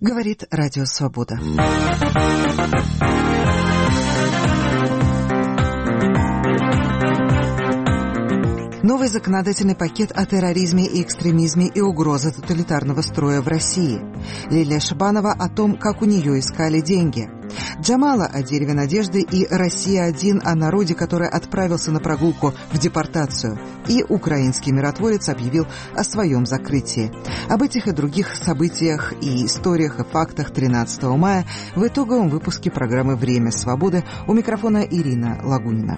Говорит Радио Свобода. Новый законодательный пакет о терроризме и экстремизме и угроза тоталитарного строя в России. Лилия Шабанова о том, как у нее искали деньги. Джамала о дереве надежды и «Россия-1» о народе, который отправился на прогулку в депортацию. И украинский миротворец объявил о своем закрытии. Об этих и других событиях и историях и фактах 13 мая в итоговом выпуске программы «Время свободы». У микрофона Ирина Лагунина.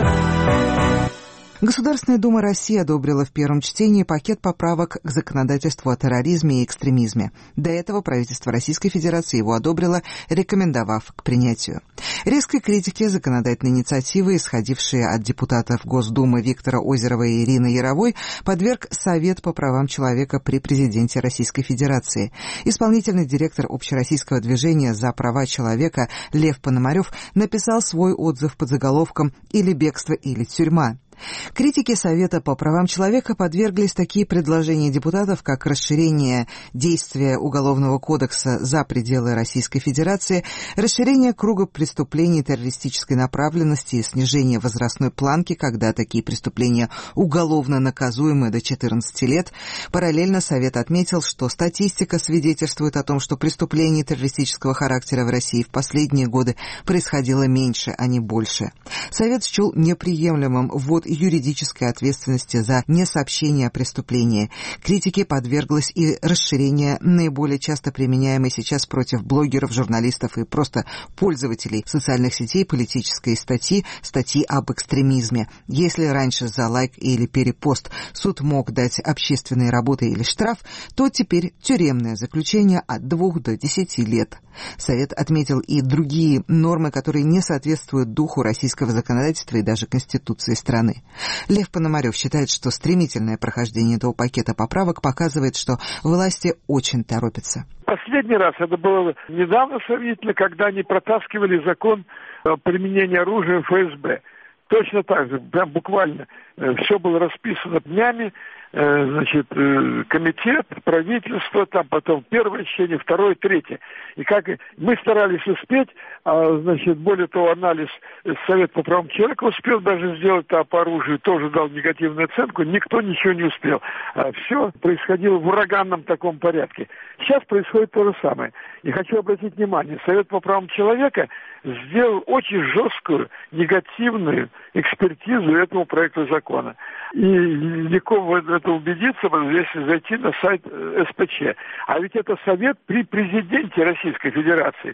Государственная Дума России одобрила в первом чтении пакет поправок к законодательству о терроризме и экстремизме. До этого правительство Российской Федерации его одобрило, рекомендовав к принятию. Резкой критике законодательной инициативы, исходившей от депутатов Госдумы Виктора Озерова и Ирины Яровой, подверг Совет по правам человека при президенте Российской Федерации. Исполнительный директор общероссийского движения «За права человека» Лев Пономарев написал свой отзыв под заголовком «Или бегство, или тюрьма». Критике Совета по правам человека подверглись такие предложения депутатов, как расширение действия Уголовного кодекса за пределы Российской Федерации, расширение круга преступлений террористической направленности и снижение возрастной планки, когда такие преступления уголовно наказуемы до 14 лет. Параллельно Совет отметил, что статистика свидетельствует о том, что преступлений террористического характера в России в последние годы происходило меньше, а не больше. Совет счел неприемлемым ввод юридической ответственности за несообщение о преступлении. Критике подверглось и расширение наиболее часто применяемой сейчас против блогеров, журналистов и просто пользователей социальных сетей политической статьи об экстремизме. Если раньше за лайк или перепост суд мог дать общественные работы или штраф, то теперь тюремное заключение от 2 до 10 лет. Совет отметил и другие нормы, которые не соответствуют духу российского законодательства и даже Конституции страны. Лев Пономарев считает, что стремительное прохождение этого пакета поправок показывает, что власти очень торопятся. Последний раз это было недавно сравнительно, когда они протаскивали закон о применении оружия в ФСБ. Точно так же, прям буквально все было расписано днями, комитет, правительство, там потом первое чтение, второе, третье. И как мы старались успеть, более того, анализ Совет по правам человека успел даже сделать, а по оружию тоже дал негативную оценку, никто ничего не успел. Все происходило в ураганном таком порядке. Сейчас происходит то же самое. И хочу обратить внимание, Совет по правам человека сделал очень жесткую, негативную экспертизу этого проекта закона. И легко в это убедиться, если зайти на сайт СПЧ. А ведь это Совет при президенте Российской Федерации.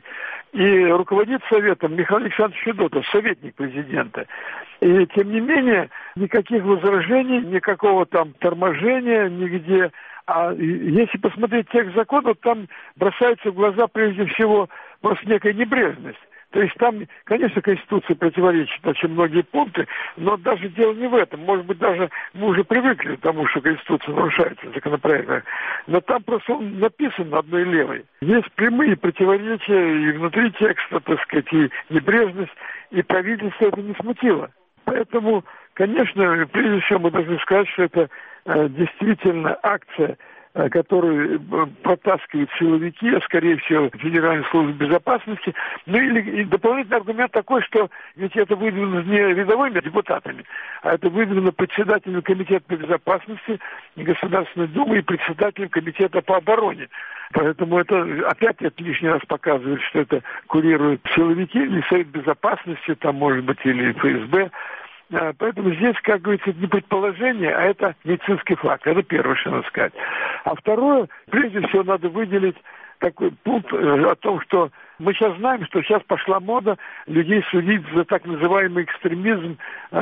И руководит Советом Михаил Александрович Федотов, советник президента. И тем не менее, никаких возражений, никакого там торможения нигде. А если посмотреть текст закона, там бросается в глаза прежде всего просто некая небрежность. То есть там, конечно, Конституция противоречит очень многие пункты, но даже дело не в этом. Может быть, даже мы уже привыкли к тому, что Конституция нарушается в законопроектах. Но там просто он написан одной левой. Есть прямые противоречия и внутри текста, так сказать, и небрежность, и правительство это не смутило. Поэтому, конечно, прежде всего мы должны сказать, что это действительно акция, которую протаскивают силовики, а скорее всего Федеральная служба безопасности. Ну или дополнительный аргумент такой, что ведь это выдвинуто не рядовыми депутатами, а это выдвинуто председателем комитета по безопасности Государственной Думы и председателем комитета по обороне. Поэтому это опять лишний раз показывает, что это курируют силовики или Совет безопасности, там может быть или ФСБ. Поэтому здесь, как говорится, это не предположение, а это медицинский факт. Это первое, что надо сказать. А второе, прежде всего, надо выделить такой пункт о том, что мы сейчас знаем, что сейчас пошла мода людей судить за так называемый экстремизм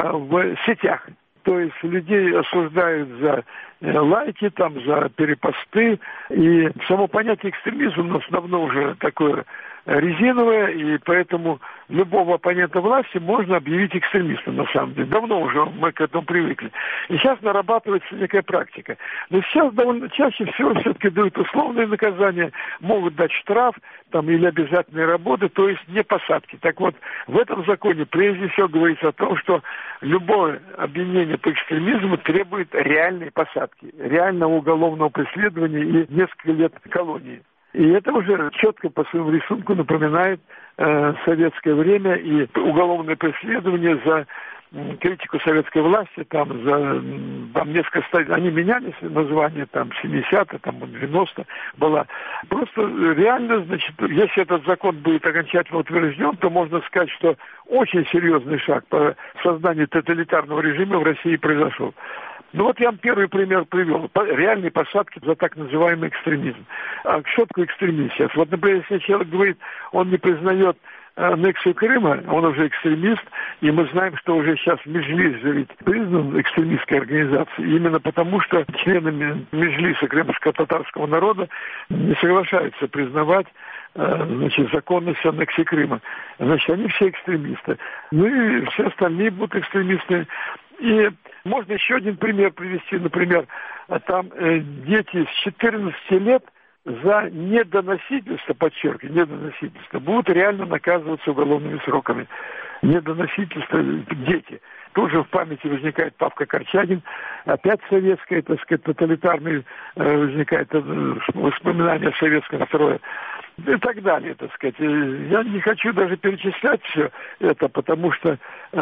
в сетях. То есть людей осуждают за лайки, там, за перепосты. И само понятие экстремизма у нас давно уже такое резиновое, и поэтому любого оппонента власти можно объявить экстремистом, на самом деле. Давно уже мы к этому привыкли. И сейчас нарабатывается некая практика. Но сейчас довольно чаще всего все-таки дают условные наказания, могут дать штраф там, или обязательные работы, то есть не посадки. Так вот, в этом законе прежде всего говорится о том, что любое обвинение по экстремизму требует реальной посадки, реального уголовного преследования и несколько лет колонии. И это уже четко по своему рисунку напоминает советское время и уголовное преследование за критику советской власти, там несколько стадий, они менялись, название там 70-е, там 90 была. Просто реально, значит, если этот закон будет окончательно утвержден, то можно сказать, что очень серьезный шаг по созданию тоталитарного режима в России произошел. Ну вот я вам первый пример привел. Реальные посадки за так называемый экстремизм. А что такое экстремизм сейчас? Вот, например, если человек говорит, он не признает аннексию Крыма, он уже экстремист, и мы знаем, что уже сейчас Меджлис же ведь признан экстремистской организацией, именно потому, что членами Меджлиса крымско-татарского народа не соглашаются признавать законность аннексии Крыма. Значит, они все экстремисты. Ну и все остальные будут экстремисты. И можно еще один пример привести. Например, там дети с 14 лет за недоносительство, подчеркиваю, недоносительство, будут реально наказываться уголовными сроками. Недоносительство дети. Тут же в памяти возникает Павка Корчагин, опять советское, так сказать, тоталитарное возникает воспоминание советского строя. И так далее, так сказать. Я не хочу даже перечислять все это, потому что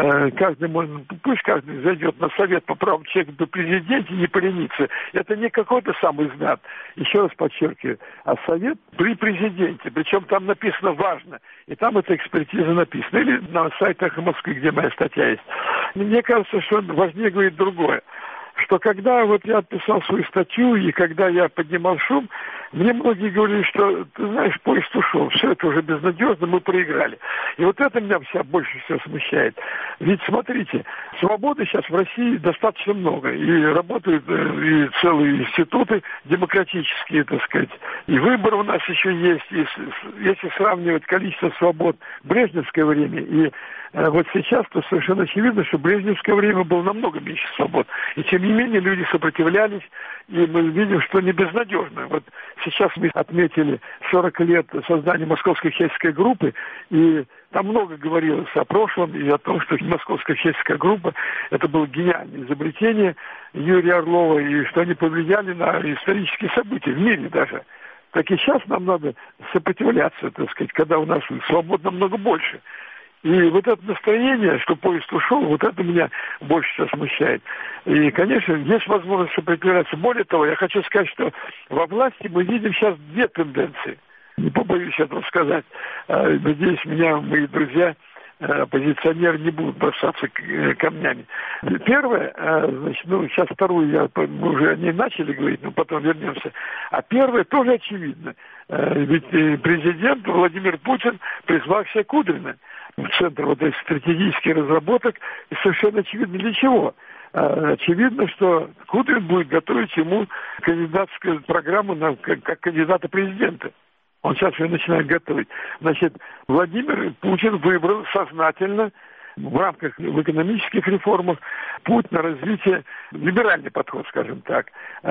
пусть каждый зайдет на совет по правам человека при президенте, не поленится. Это не какой-то самый знак, еще раз подчеркиваю, а совет при президенте. Причем там написано «важно», и там эта экспертиза написана. Или на сайтах Москвы, где моя статья есть. Мне кажется, что важнее говорить другое. Что когда вот я писал свою статью, и когда я поднимал шум, мне многие говорили, что, ты знаешь, поезд ушел, все это уже безнадежно, мы проиграли. И вот это меня вся больше всего смущает. Ведь, смотрите, свободы сейчас в России достаточно много, и работают и целые институты демократические, так сказать, и выборы у нас еще есть, и если сравнивать количество свобод в брежневское время и вот сейчас, то совершенно очевидно, что в брежневское время было намного меньше свобод. И тем не менее люди сопротивлялись, и мы видим, что не безнадежно. Вот сейчас мы отметили 40 лет создания Московской чеченской группы, и там много говорилось о прошлом и о том, что Московская чеченская группа — это было гениальное изобретение Юрия Орлова, и что они повлияли на исторические события в мире даже. Так и сейчас нам надо сопротивляться, так сказать, когда у нас свобод намного больше. И вот это настроение, что поезд ушел, вот это меня больше всего смущает. И, конечно, есть возможность сопротивляться. Более того, я хочу сказать, что во власти мы видим сейчас две тенденции. Не побоюсь этого сказать. Надеюсь, мои друзья, оппозиционеры, не будут бросаться камнями. Первое, значит, сейчас вторую мы уже о ней начали говорить, но потом вернемся. А первое тоже очевидно. Ведь президент Владимир Путин призвал всех Кудрина в центр вот этих стратегических разработок, и совершенно очевидно для чего. Очевидно, что Кудрин будет готовить ему кандидатскую программу как кандидата президента. Он сейчас ее начинает готовить. Значит, Владимир Путин выбрал сознательно в рамках в экономических реформах путь на развитие, либеральный подход, скажем так,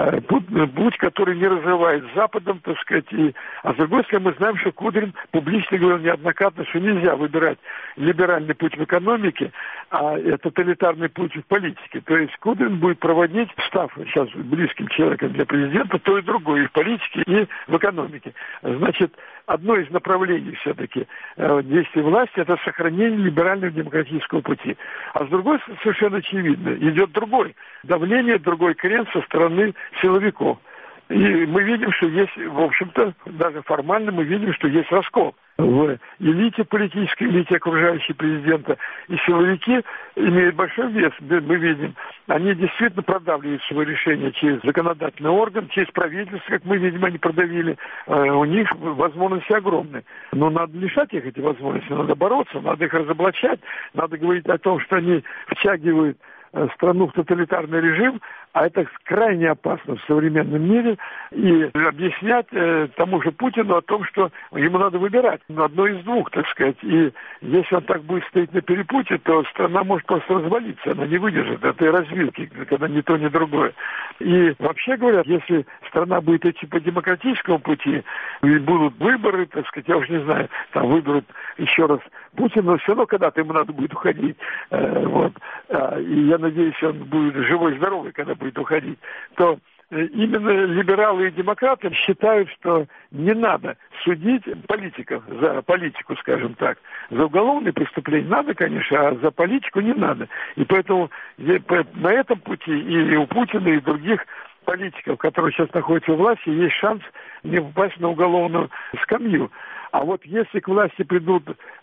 путь, который не разрывает с Западом, так сказать, а с другой стороны, мы знаем, что Кудрин публично говорил неоднократно, что нельзя выбирать либеральный путь в экономике, а тоталитарный путь в политике. То есть Кудрин будет проводить, став сейчас близким человеком для президента, то и другое, и в политике, и в экономике. Значит, одно из направлений все-таки действий власти — это сохранение либерального демократического пути. А с другой стороны, совершенно очевидно, идет другой давление, другой крен со стороны силовиков. И мы видим, что есть, в общем-то, даже формально мы видим, что есть раскол в элите, политической элите, окружающей президента. И силовики имеют большой вес, мы видим. Они действительно продавливают свои решения через законодательный орган, через правительство, как мы видим, они продавили. У них возможности огромные. Но надо лишать их эти возможности, надо бороться, надо их разоблачать, надо говорить о том, что они втягивают страну в тоталитарный режим, а это крайне опасно в современном мире, и объяснять тому же Путину о том, что ему надо выбирать одно из двух, так сказать, и если он так будет стоять на перепутье, то страна может просто развалиться, она не выдержит этой развилки, когда ни то, ни другое. И вообще говоря, если страна будет идти по демократическому пути, и будут выборы, так сказать, я уж не знаю, там выберут еще раз Путина, но все равно когда-то ему надо будет уходить, вот, и я надеюсь, он будет живой и здоровый, когда будет уходить, то именно либералы и демократы считают, что не надо судить политиков за политику, скажем так. За уголовные преступления надо, конечно, а за политику не надо. И поэтому на этом пути и у Путина, и других политиков, которые сейчас находятся у власти, есть шанс не попасть на уголовную скамью. А вот если к власти придут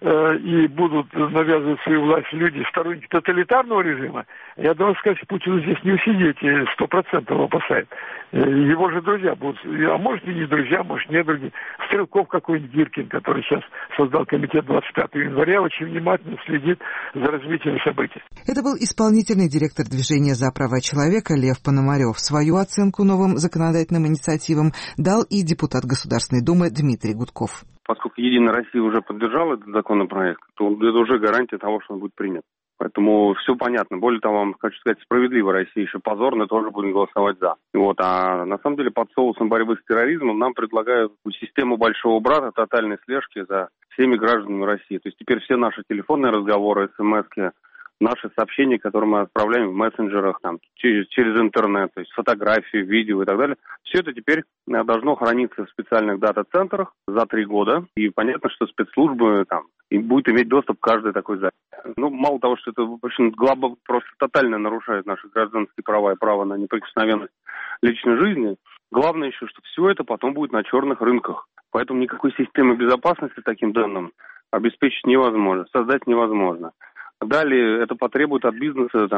и будут навязывать свою власть люди, сторонники тоталитарного режима, я должен сказать, что Путину здесь не усидеть, 100% его посадят. Его же друзья будут, а может и не друзья, может не друзья. Стрелков какой-нибудь Гиркин, который сейчас создал комитет 25 января, очень внимательно следит за развитием событий. Это был исполнительный директор движения «За права человека» Лев Пономарев. Свою оценку новым законодательным инициативам дал и депутат Государственной Думы Дмитрий Гудков. Поскольку «Единая Россия» уже поддержала этот законопроект, то это уже гарантия того, что он будет принят. Поэтому все понятно. Более того, вам хочу сказать, «Справедливая Россия» еще позорно тоже будем голосовать «за». А на самом деле под соусом борьбы с терроризмом нам предлагают систему большого брата, тотальной слежки за всеми гражданами России. То есть теперь все наши телефонные разговоры, смс-ки, наши сообщения, которые мы отправляем в мессенджерах, через интернет, то есть фотографии, видео и так далее, все это теперь должно храниться в специальных дата-центрах за 3 года. И понятно, что спецслужбы и будет иметь доступ к каждой такой записи. Мало того, что это очень просто тотально нарушает наши гражданские права и право на неприкосновенность личной жизни, главное еще, что все это потом будет на черных рынках. Поэтому никакой системы безопасности таким данным обеспечить невозможно, создать невозможно. Далее это потребует от бизнеса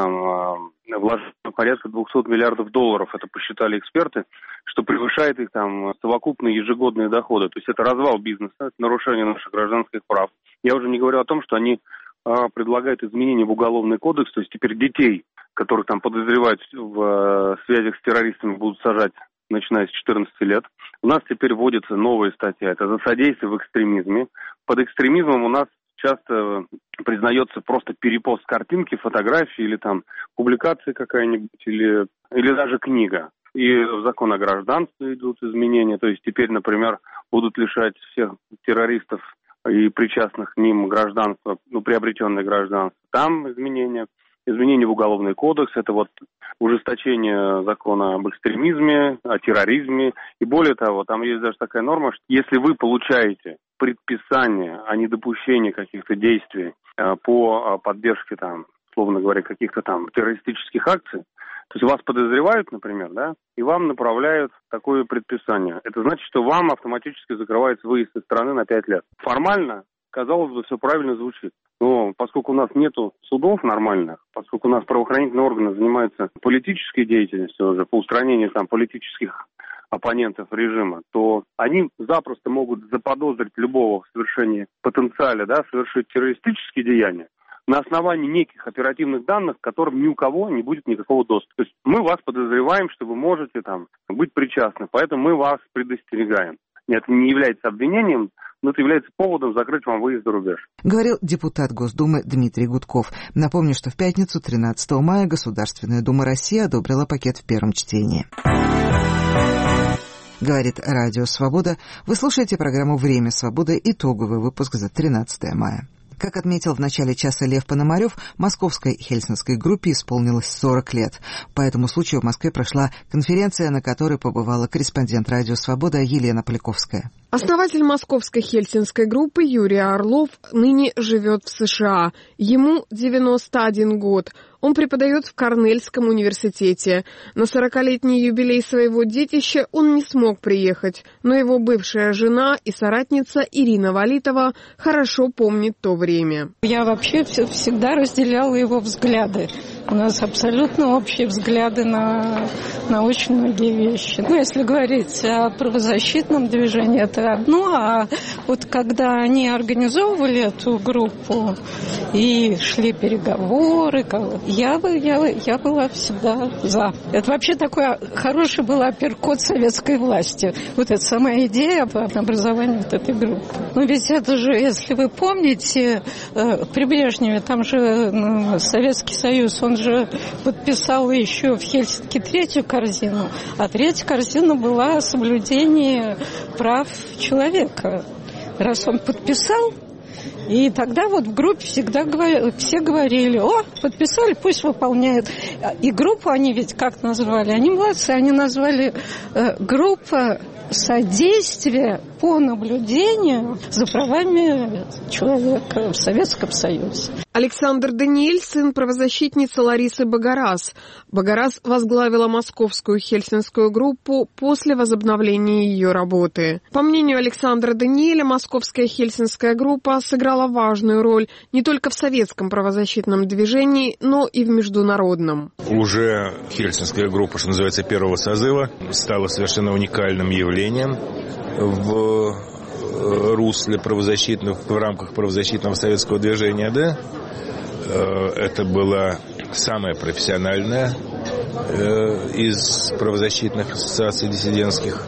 вложить порядка $200 миллиардов. Это посчитали эксперты, что превышает их совокупные ежегодные доходы. То есть это развал бизнеса, это нарушение наших гражданских прав. Я уже не говорю о том, что они предлагают изменения в Уголовный кодекс, то есть теперь детей, которых подозревают в связях с террористами, будут сажать, начиная с 14 лет. У нас теперь вводится новая статья, это за содействие в экстремизме. Под экстремизмом у нас часто признается просто перепост картинки, фотографии или публикации какая-нибудь, или даже книга. И в закон о гражданстве идут изменения. То есть теперь, например, будут лишать всех террористов и причастных к ним гражданства, приобретенное гражданство. Там изменения. Изменения в Уголовный кодекс, это ужесточение закона об экстремизме, о терроризме. И более того, там есть даже такая норма, что если вы получаете предписание о недопущении каких-то действий по поддержке, условно говоря, каких-то террористических акций, то есть вас подозревают, например, и вам направляют такое предписание. Это значит, что вам автоматически закрывается выезд из страны на 5 лет. Формально, казалось бы, все правильно звучит. Но поскольку у нас нету судов нормальных, поскольку у нас правоохранительные органы занимаются политической деятельностью уже по устранению политических оппонентов режима, то они запросто могут заподозрить любого в совершении потенциале, совершить террористические деяния на основании неких оперативных данных, к которым ни у кого не будет никакого доступа. То есть мы вас подозреваем, что вы можете быть причастны, поэтому мы вас предостерегаем. Это не является обвинением, но это является поводом закрыть вам выезд за рубеж. Говорил депутат Госдумы Дмитрий Гудков. Напомню, что в пятницу, 13 мая, Государственная Дума России одобрила пакет в первом чтении. Говорит Радио Свобода. Вы слушаете программу «Время свободы», итоговый выпуск за 13 мая. Как отметил в начале часа Лев Пономарев, московской хельсинкской группе исполнилось 40 лет. По этому случаю в Москве прошла конференция, на которой побывала корреспондент «Радио Свобода» Елена Поляковская. Основатель московской хельсинкской группы Юрий Орлов ныне живет в США. Ему 91 год. Он преподает в Корнельском университете. На 40-летний юбилей своего детища он не смог приехать, но его бывшая жена и соратница Ирина Валитова хорошо помнит то время. Я вообще всегда разделяла его взгляды. У нас абсолютно общие взгляды на очень многие вещи. Если говорить о правозащитном движении, это одно, а когда они организовывали эту группу и шли переговоры, я была всегда за. Это вообще такой хороший был апперкот советской власти. Эта самая идея по образованию этой группы. Но ведь это же, если вы помните, при Брежневе, там же Советский Союз, он же подписал еще в Хельсинки 3-ю корзину, а 3-я корзина была соблюдение прав человека. Раз он подписал, И тогда вот в группе всегда все говорили: о, подписали, пусть выполняют. И группу они ведь как назвали? Они молодцы, они назвали группа содействия по наблюдению за правами человека в Советском Союзе. Александр Даниэль – сын правозащитницы Ларисы Багарас. Багарас возглавила московскую хельсинскую группу после возобновления ее работы. По мнению Александра Даниэля, московская хельсинская группа сыграла важную роль не только в советском правозащитном движении, но и в международном. Уже хельсинская группа, что называется, первого созыва, стала совершенно уникальным явлением в русле правозащитных, в рамках правозащитного советского движения, да? Это была самая профессиональная из правозащитных ассоциаций диссидентских.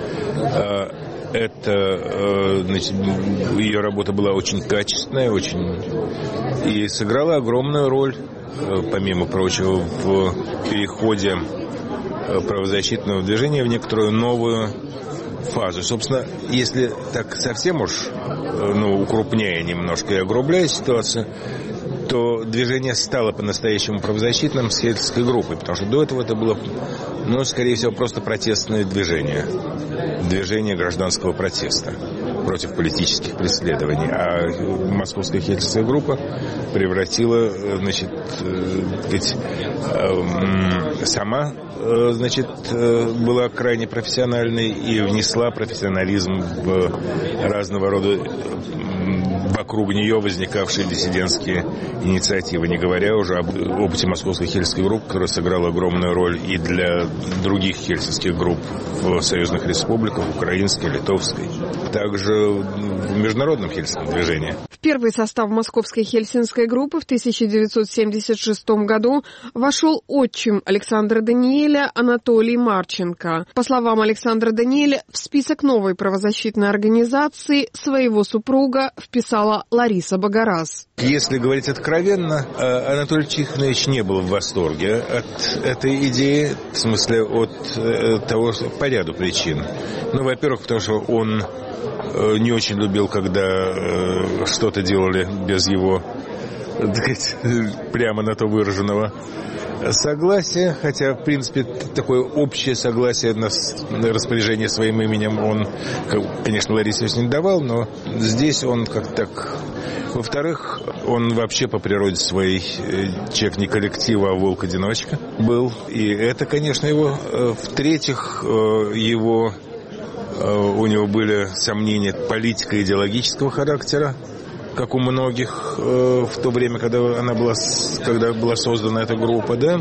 Это, значит, ее работа была очень качественная, и сыграла огромную роль, помимо прочего, в переходе правозащитного движения в некоторую новую фазу. Собственно, если так совсем уж, укрупняя немножко и огрубляя ситуацию, то движение стало по-настоящему правозащитным с хельсинской группой, потому что до этого это было, скорее всего, просто протестное движение. Движение гражданского протеста против политических преследований. А московская хельсинская группа превратила, сама, была крайне профессиональной и внесла профессионализм в разного рода вокруг нее возникавшие диссидентские инициативы, не говоря уже об опыте московской хельсинской группы, которая сыграла огромную роль и для других хельсинских групп в союзных республиках, украинской, литовской, также в международном хельсинском движении. В первый состав московской хельсинской группы в 1976 году вошел отчим Александра Даниэля Анатолий Марченко. По словам Александра Даниэля, в список новой правозащитной организации своего супруга вписала Лариса Багарас. Если говорить откровенно, Анатолий Тихонович не был в восторге от этой идеи, в смысле от того, по ряду причин. Во-первых, потому что он не очень любил, когда что-то делали без его, так сказать, прямо на то выраженного согласия, хотя, в принципе, такое общее согласие на распоряжение своим именем он, конечно, Ларисе не давал, но здесь он как так. Во-вторых, он вообще по природе своей человек не коллектива, а волк-одиночка был, и это, конечно, его. В-третьих, у него были сомнения политико-идеологического характера, как у многих в то время, когда была создана эта группа, да.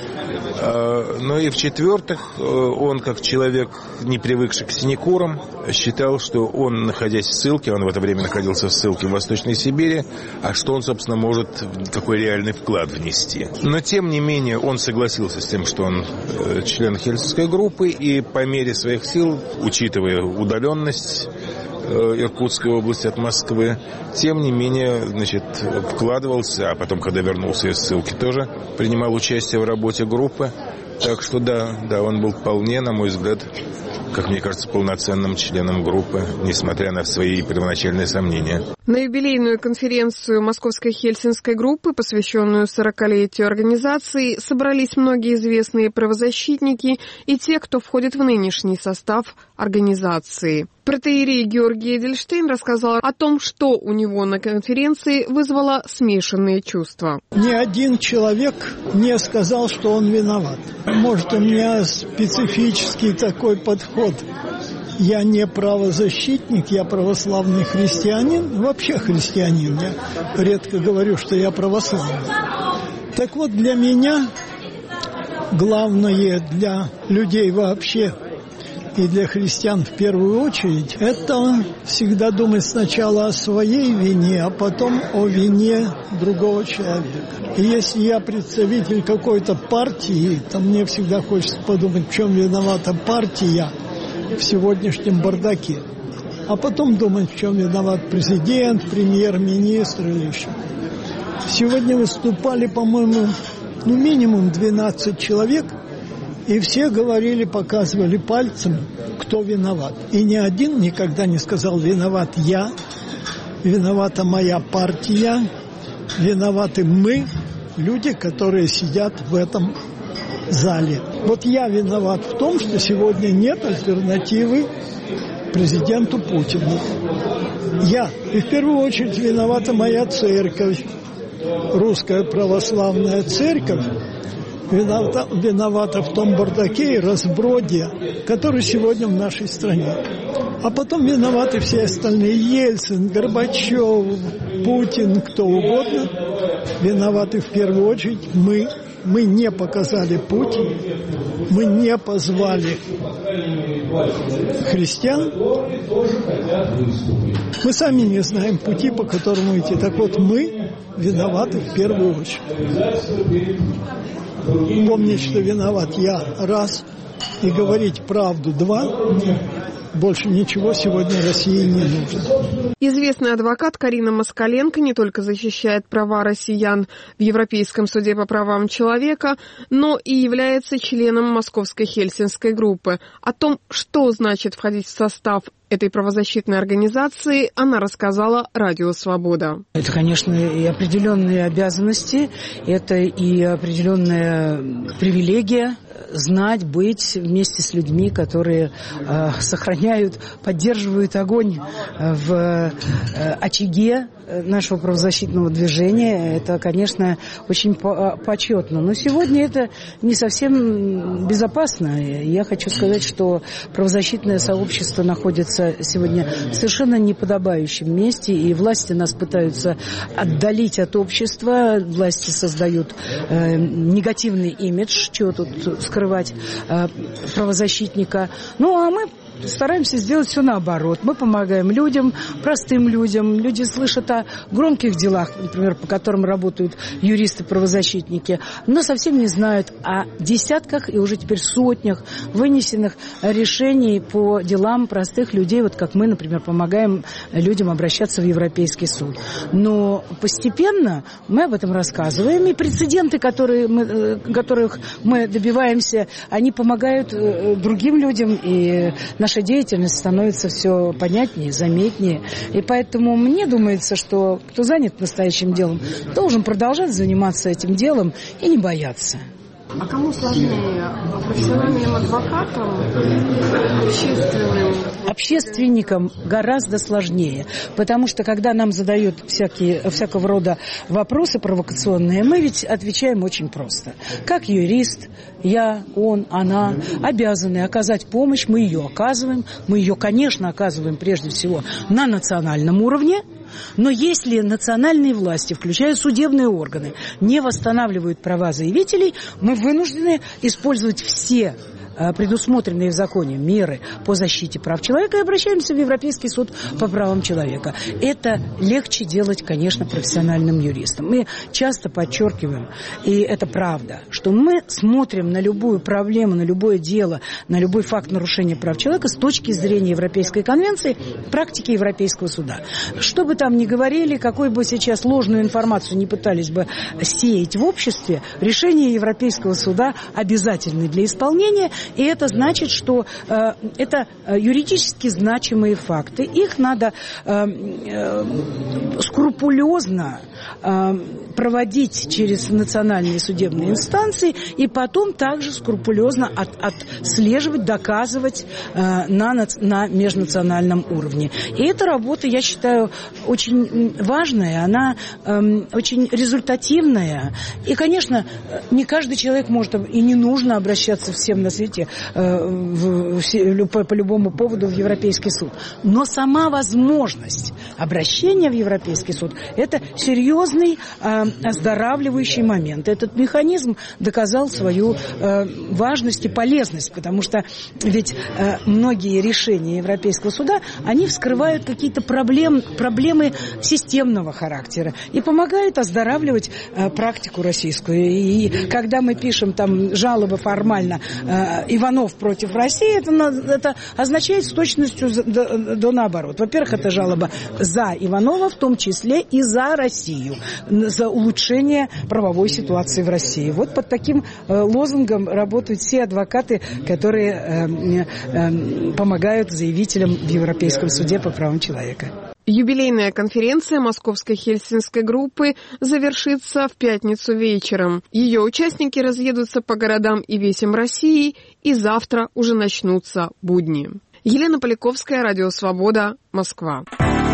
Ну и в-четвертых, он, как человек, не привыкший к синекурам, считал, что он, находясь в ссылке, он в это время находился в ссылке в Восточной Сибири, а что он, собственно, может какой реальный вклад внести. Но, тем не менее, он согласился с тем, что он член хельсинской группы, и по мере своих сил, учитывая удаленность Иркутской области от Москвы, тем не менее, вкладывался, а потом, когда вернулся из ссылки, тоже принимал участие в работе группы. Так что да, он был вполне, на мой взгляд, как мне кажется, полноценным членом группы, несмотря на свои первоначальные сомнения. На юбилейную конференцию Московской хельсинской группы, посвященную 40-летию организации, собрались многие известные правозащитники и те, кто входит в нынешний состав организации. Протоиерей Георгий Эдельштейн рассказал о том, что у него на конференции вызвало смешанные чувства. Ни один человек не сказал, что он виноват. Может, у меня специфический такой подход. Я не правозащитник, я православный христианин, вообще христианин. Я редко говорю, что я православный. Так вот, для меня главное, для людей вообще и для христиан в первую очередь, это всегда думать сначала о своей вине, а потом о вине другого человека. И если я представитель какой-то партии, то мне всегда хочется подумать, в чем виновата партия в сегодняшнем бардаке. А потом думать, в чем виноват президент, премьер-министр или еще. Сегодня выступали, по-моему, минимум 12 человек, и все говорили, показывали пальцем, кто виноват. И ни один никогда не сказал: виноват я, виновата моя партия, виноваты мы, люди, которые сидят в этом зале. Вот я виноват в том, что сегодня нет альтернативы президенту Путину. Я. И в первую очередь виновата моя церковь, Русская Православная Церковь, виновата в том бардаке и разброде, который сегодня в нашей стране. А потом виноваты все остальные: Ельцин, Горбачев, Путин, кто угодно. Виноваты в первую очередь мы. Мы не показали путь, мы не позвали христиан. Мы сами не знаем пути, по которому идти. Так вот, мы виноваты в первую очередь. Помнить, что виноват я, раз, и говорить правду, два. Больше ничего сегодня России не нужно. Известный адвокат Карина Москаленко не только защищает права россиян в Европейском суде по правам человека, но и является членом Московской Хельсинской группы. О том, что значит входить в состав этой правозащитной организации, она рассказала Радио Свобода. Это, конечно, и определенные обязанности, это и определенная привилегия знать, быть вместе с людьми, которые сохраняют, поддерживают огонь в очаге нашего правозащитного движения. Это, конечно, очень почетно. Но сегодня это не совсем безопасно. Я хочу сказать, что правозащитное сообщество находится сегодня в совершенно неподобающем месте, и власти нас пытаются отдалить от общества. Власти создают негативный имидж, чего тут скрывать правозащитника. Ну, а мы стараемся сделать все наоборот. Мы помогаем людям, простым людям. Люди слышат о громких делах, например, по которым работают юристы-правозащитники, но совсем не знают о десятках и уже теперь сотнях вынесенных решений по делам простых людей, вот как мы, например, помогаем людям обращаться в Европейский суд. Но постепенно мы об этом рассказываем, и прецеденты, которых мы добиваемся, они помогают другим людям, и наша деятельность становится все понятнее, заметнее. И поэтому мне думается, что кто занят настоящим делом, должен продолжать заниматься этим делом и не бояться. А кому сложнее? Профессиональным адвокатам или общественным? Общественникам гораздо сложнее, потому что когда нам задают всякого рода вопросы провокационные, мы ведь отвечаем очень просто. Как юрист, я, он, она обязаны оказать помощь, мы ее оказываем. Мы ее, конечно, оказываем прежде всего на национальном уровне. Но если национальные власти, включая судебные органы, не восстанавливают права заявителей, мы вынуждены использовать все предусмотренные в законе меры по защите прав человека и обращаемся в Европейский суд по правам человека. Это легче делать, конечно, профессиональным юристам. Мы часто подчеркиваем, и это правда, что мы смотрим на любую проблему, на любое дело, на любой факт нарушения прав человека с точки зрения Европейской конвенции, практики Европейского суда. Что бы там ни говорили, какой бы сейчас ложную информацию не пытались бы сеять в обществе, решения Европейского суда обязательны для исполнения. И это значит, что это юридически значимые факты. Их надо скрупулезно проводить через национальные судебные инстанции и потом также скрупулезно отслеживать, доказывать на межнациональном уровне. И эта работа, я считаю, очень важная, она очень результативная. И, конечно, не каждый человек может и не нужно обращаться всем на свете по любому поводу в Европейский суд. Но сама возможность обращения в Европейский суд – это серьезный оздоравливающий момент. Этот механизм доказал свою важность и полезность, потому что ведь многие решения Европейского суда, они вскрывают какие-то проблемы системного характера и помогают оздоравливать практику российскую. И когда мы пишем там жалобы формально Иванов против России, это означает с точностью до наоборот. Во-первых, это жалоба за Иванова, в том числе и за Россию, за улучшение правовой ситуации в России. Вот под таким лозунгом работают все адвокаты, которые помогают заявителям в Европейском суде по правам человека. Юбилейная конференция Московской Хельсинской группы завершится в пятницу вечером. Ее участники разъедутся по городам и весям России, и завтра уже начнутся будни. Елена Поляковская, Радио Свобода, Москва.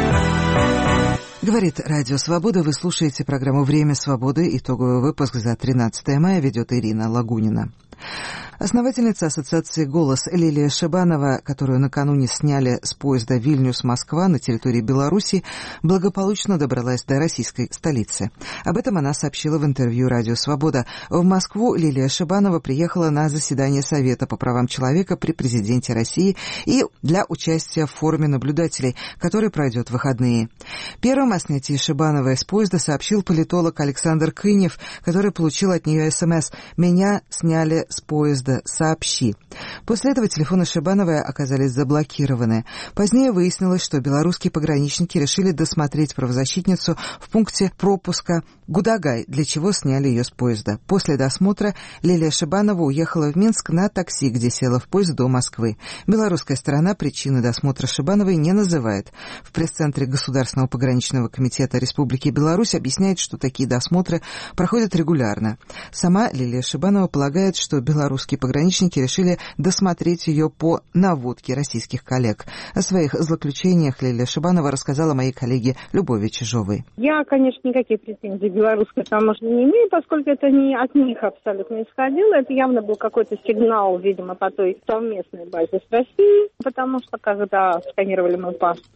Говорит Радио Свобода. Вы слушаете программу «Время свободы». Итоговый выпуск за 13 мая ведет Ирина Лагунина. Основательница ассоциации «Голос» Лилия Шибанова, которую накануне сняли с поезда Вильнюс-Москва на территории Беларуси, благополучно добралась до российской столицы. Об этом она сообщила в интервью «Радио Свобода». В Москву Лилия Шибанова приехала на заседание Совета по правам человека при президенте России и для участия в форуме наблюдателей, который пройдет в выходные. Первым о снятии Шибановой с поезда сообщил политолог Александр Кынев, который получил от нее СМС: «Меня сняли с поезда. Сообщи». После этого телефоны Шибановой оказались заблокированы. Позднее выяснилось, что белорусские пограничники решили досмотреть правозащитницу в пункте пропуска Гудагай, для чего сняли ее с поезда. После досмотра Лилия Шибанова уехала в Минск на такси, где села в поезд до Москвы. Белорусская сторона причины досмотра Шибановой не называет. В пресс-центре Государственного пограничного комитета Республики Беларусь объясняет, что такие досмотры проходят регулярно. Сама Лилия Шибанова полагает, что белорусские пограничники решили досмотреть ее по наводке российских коллег. О своих злоключениях Лилия Шибанова рассказала моей коллеге Любови Чижовой. Я, конечно, никаких претензий к белорусской таможне не имею, поскольку это не от них абсолютно исходило. Это явно был какой-то сигнал, видимо, по той совместной базе с Россией, потому что когда сканировали мой паспорт,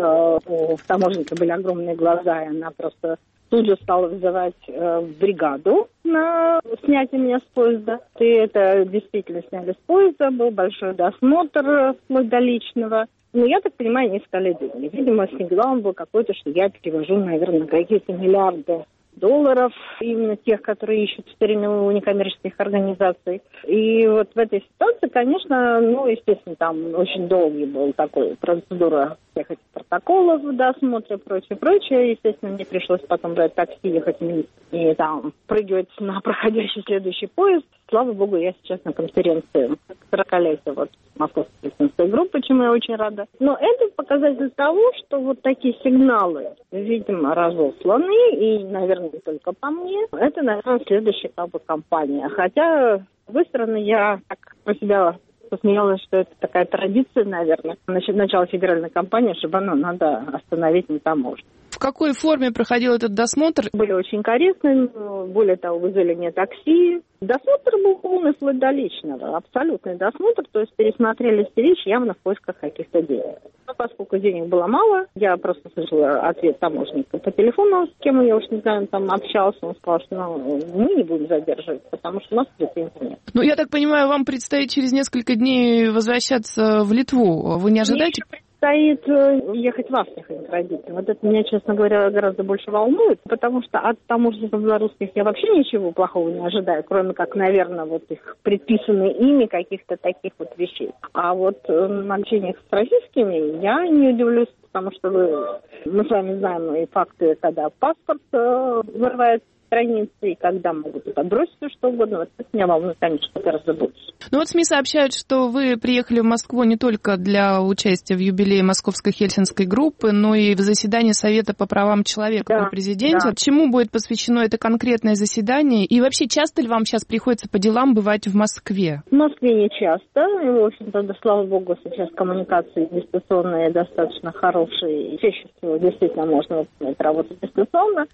у таможенника были огромные глаза, и она просто тут же стала вызывать бригаду на снятие меня с поезда. И это действительно сняли с поезда, был большой досмотр вплоть до личного. Но я так понимаю, они искали деньги. Видимо, сигнал был какой-то, что я перевожу, наверное, какие-то миллиарды долларов, именно тех, которые ищут в старину некоммерческих организаций. И вот в этой ситуации, конечно, естественно, там очень долгий был такой процедура всех этих протоколов, досмотра, прочее. Естественно, мне пришлось потом брать такси, ехать в Минск и там прыгивать на проходящий следующий поезд. Слава богу, я сейчас на конференции 40-летия Московской Хельсинской группы, чему я очень рада. Но это показатель того, что вот такие сигналы, видимо, разосланы, и, наверное, не только по мне. Это, наверное, следующая кампания. Хотя, с другой стороны, я так про себя посмеялась, что это такая традиция, наверное. Начало федеральной кампании, чтобы надо остановить на таможне. В какой форме проходил этот досмотр? Были очень корректны, более того, вызвали мне такси. Досмотр был полный вплоть до личного, абсолютный досмотр, то есть пересмотрели все вещи явно в поисках каких-то денег. Но поскольку денег было мало, я просто слышала ответ таможенника по телефону, с кем я уж не знаю, там общался, он сказал, что мы не будем задерживать, потому что у нас претензий нет. Ну, я так понимаю, вам предстоит через несколько дней возвращаться в Литву. Вы не ожидаете? Предстоит ехать в Астрахань к родителям. Вот это меня, честно говоря, гораздо больше волнует, потому что от таможенников белорусских я вообще ничего плохого не ожидаю, кроме как, наверное, вот их предписанные ими каких-то таких вот вещей. А вот на общениях с российскими я не удивлюсь, потому что мы с вами знаем и факты, когда паспорт вырывается страницы, и когда могут подбросить все что угодно. Вот это меня волнует, конечно, гораздо больше. Ну вот СМИ сообщают, что вы приехали в Москву не только для участия в юбилее Московской Хельсинской группы, но и в заседании Совета по правам человека при президенте. Да. Чему будет посвящено это конкретное заседание? И вообще, часто ли вам сейчас приходится по делам бывать в Москве? В Москве не часто. И, в общем-то, да, слава богу, сейчас коммуникации дистанционные достаточно хорошие. Чаще всего действительно можно выполнять работу дистанционно.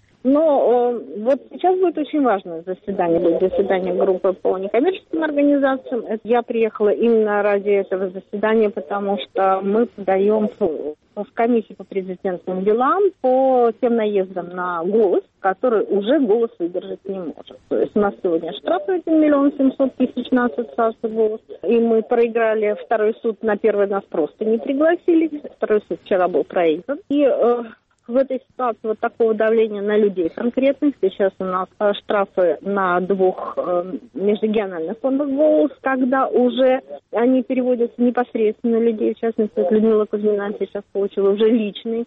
Но вот сейчас будет очень важное заседание. Будет заседание группы по некоммерческим организациям. Я приехала именно ради этого заседания, потому что мы подаем в комиссию по президентским делам по тем наездам на «Голос», который уже «Голос» выдержать не может. То есть у нас сегодня штраф 1 миллион 700 тысяч на ассоциацию «Голос». И мы проиграли второй суд, на первый нас просто не пригласили. Второй суд вчера был проигран. И В этой ситуации вот такого давления на людей конкретных. Сейчас у нас штрафы на 2 межрегиональных фондах «Голос», когда уже они переводятся непосредственно на людей. В частности, Людмила Кузьмина сейчас получила уже личные,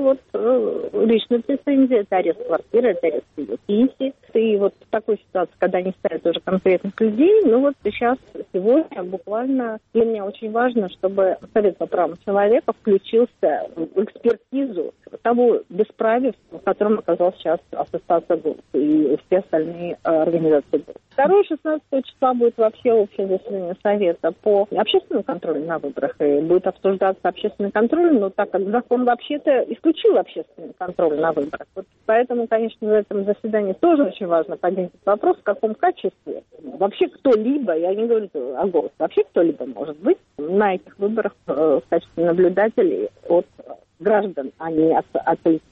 личные претензии. Это арест квартиры, это арест ее пенсии. И вот в такой ситуации, когда они ставят уже конкретных людей, сейчас, сегодня буквально для меня очень важно, чтобы Совет по правам человека включился в экспертизу того бесправия, в котором оказалась сейчас Ассоциация «Голос» и все остальные организации «Голос». 2-16 числа будет вообще общее заседание Совета по общественному контролю на выборах. И будет обсуждаться общественный контроль, но так как закон вообще-то исключил общественный контроль на выборах. Вот поэтому, конечно, в этом заседании тоже очень важно поднять этот вопрос, в каком качестве вообще кто-либо, я не говорю о «Голос», вообще кто-либо может быть на этих выборах в качестве наблюдателей от граждан, а не от политиков.